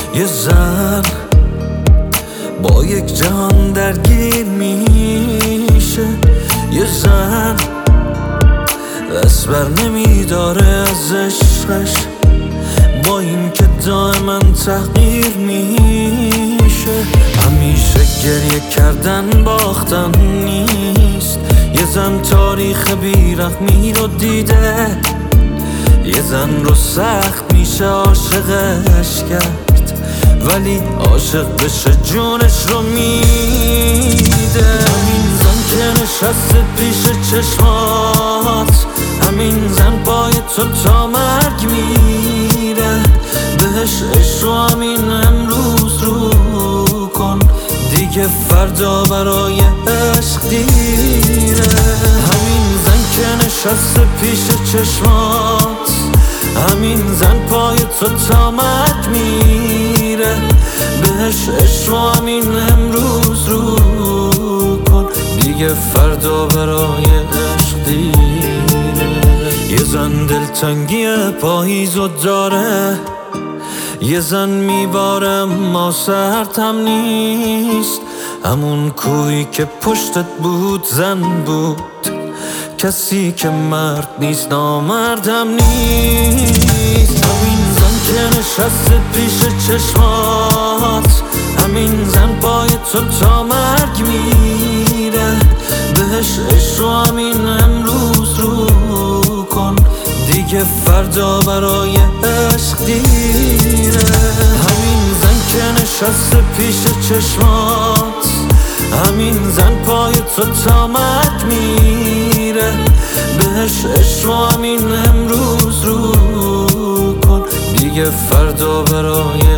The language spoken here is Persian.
یه زن با یک جهان درگیر میشه، یه زن دست بر نمیداره از عشقش، با این که دائما تحقیر میشه. همیشه گریه کردن باختن نیست، یه زن تاریخ بیرحمی رو دیده، یه زن رو سخت میشه عاشقش کرد، ولی عاشق بشه جونش رو میده. همین زن که نشسته پیش چشمات، همین زن پای تو تا مرگ میره، بهش عشق رو همین امروز رو کن، دیگه فردا برای عشق دیره. همین زن که نشسته پیش چشمات، همین زن پای تو تا مرگ میره، بهش عشق رو همین امروز رو کن، دیگه فردا برای عشق دیره. یه زن دلتنگی پاییزو داره، یه زن میباره ما سردم نیست، همون کوهی که پشتت بود زن بود، کسی که مرد نیست نامردم نیست. همین زن که نشسته پیش چشمات، همین زن پای تو تا مرگ میره، بهش عشق رو همین امروز رو کن، دیگه فردا برای عشق دیره. همین زن که نشسته پیش چشمات، همین زن پای تو تا مرگ میره، بهش عشق رو همین امروز رو کن، دیگه فردا برای